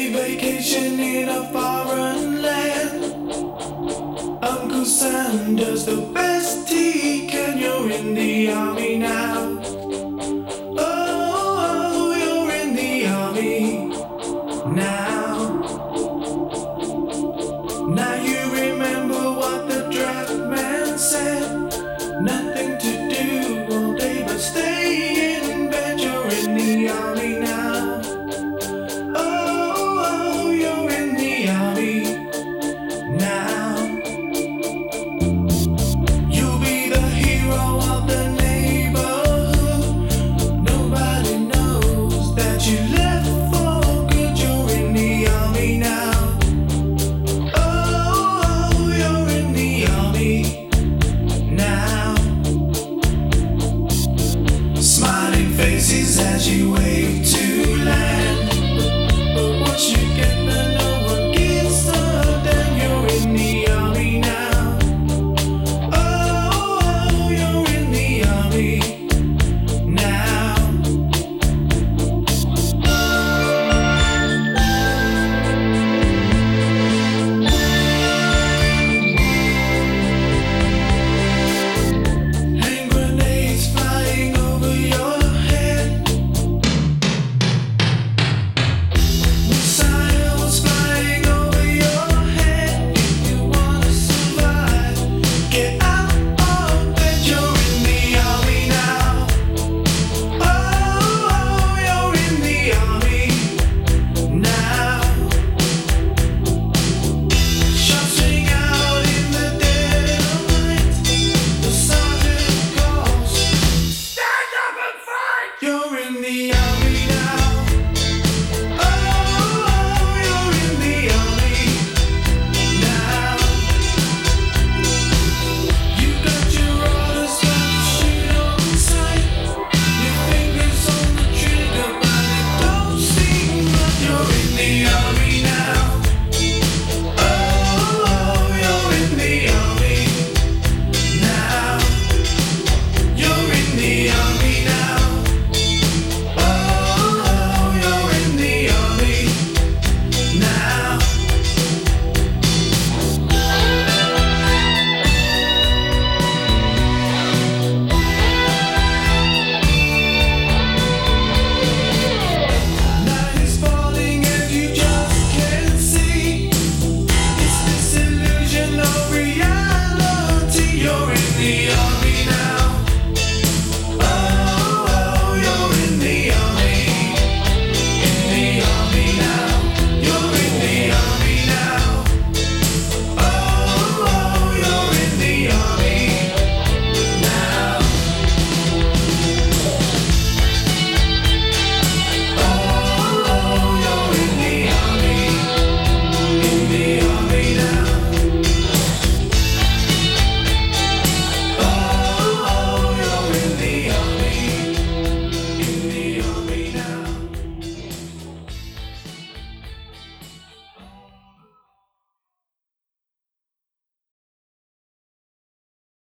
vacation in a foreign land. Uncle Sam does the best he can. You're in the army now. Oh, you're in the army now. Now you remember what the draft man said. Nothing to do all day but stay in bed. You're in the army now. Oh, you're in the army now. You'll be the hero of the neighborhood. Nobody knows that you left for good. You're in the army now. Oh, you're in the army now. Smiling faces as you wave to land. But once you get there, no one gives a damn. You're in the army now. Oh, you're in the army now. Hand grenades flying over your head. Missiles flying over your head. If you wanna survive, get out of bed. You're in the army now. Oh, you're in the army now. Shots ring out in the dead of night. The sergeant calls, stand up and fight. You're in the army now. Oh, you're in the army now. You got your orders but you shoot on sight. Your fingers on the trigger, but it don't seem like you're in the army.